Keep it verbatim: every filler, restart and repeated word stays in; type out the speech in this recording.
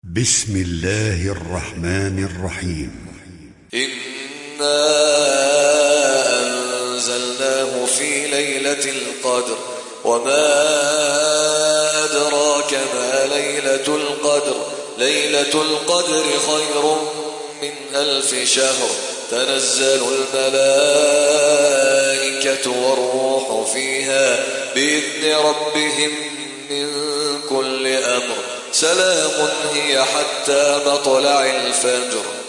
بسم الله الرحمن الرحيم. إنا أنزلناه في ليلة القدر وما أدراك ما ليلة القدر ليلة القدر خير من ألف شهر تنزل الملائكة والروح فيها بإذن ربهم من كل أمر سلام هي حتى مطلع الفجر.